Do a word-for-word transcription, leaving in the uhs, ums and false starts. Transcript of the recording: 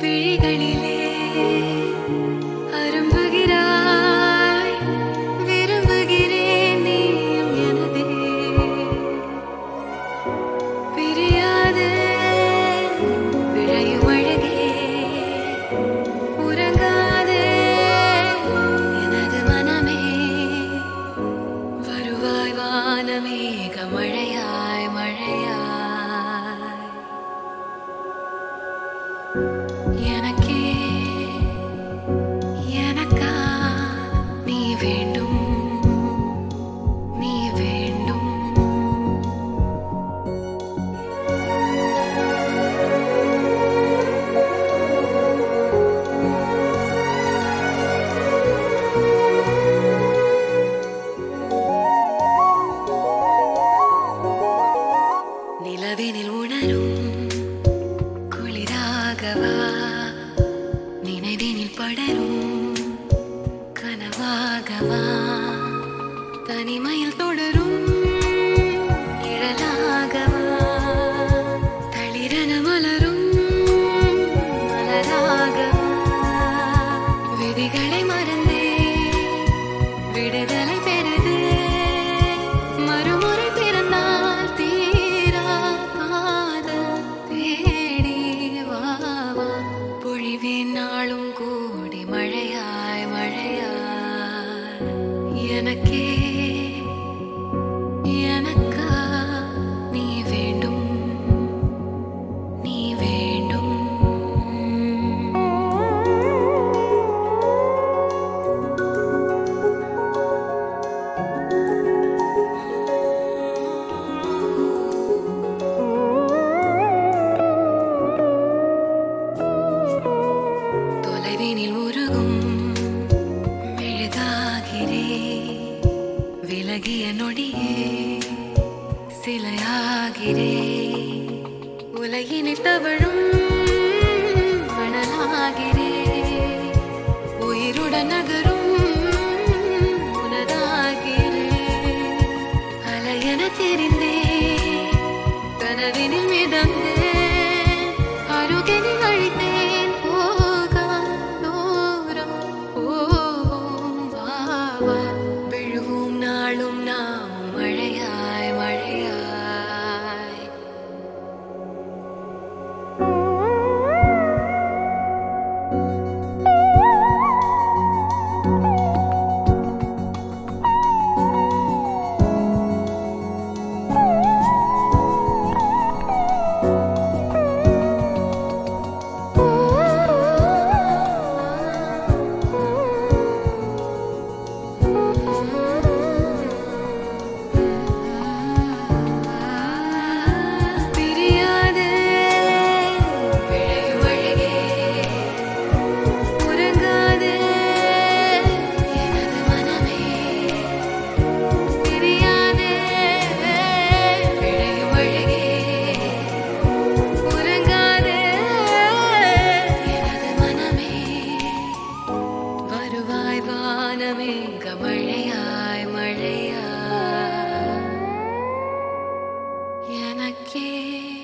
விழிகளிலே அரும்புகிறாய், விரும்புகிறேன் நீயும் எனதே. பிரியாது விழையும் அழகே, உறங்காது எனது மனமே. வருவாய் வானமேக மழையாய் மழையாய். எனக்கே எனக்கா நீ வேண்டும், நீ வேண்டும். நிலவினில் உணரும் குளிராகவா, நினைவினில் படரும் கனவாகவா, தனிமையில் தொடரும் நிழலாகவா, தளிரென மலரும் மலராகவா. விதிகளை மறந்தே விடுதலை பெறுது, மறுமுறை பிறந்தால் தீரா காதல் தேடி வா வா. பொழிவேன் நாளும் கூடி மழையாய் மழையாய். எனக்கே எனக்கா நீ வேண்டும், நீ வேண்டும். தொலைவினில் உருகும் மெழுகாகிறே, விலகிய நொடியே சிலையாகிறே. உலகினில் தவழும் மணலாகிறே, உயிருடன் நகரும் உனதாகிறே. அலையென தெரிந்தே கனவினில் மிதந்தே, அருகினில் அழித்தேன் போகா தூரம். போவோம் வா வா, விழுவோம் நாளும் நாம் மழையாய் மழையாய். பிரியாது விழையும் அழகே, உறங்காது எனது மனமே. பிரியாது விழையும் அழகே, உறங்காது எனது மனமே. வருவாய் வானமேக மழையாய் மழையாய். எனக்கே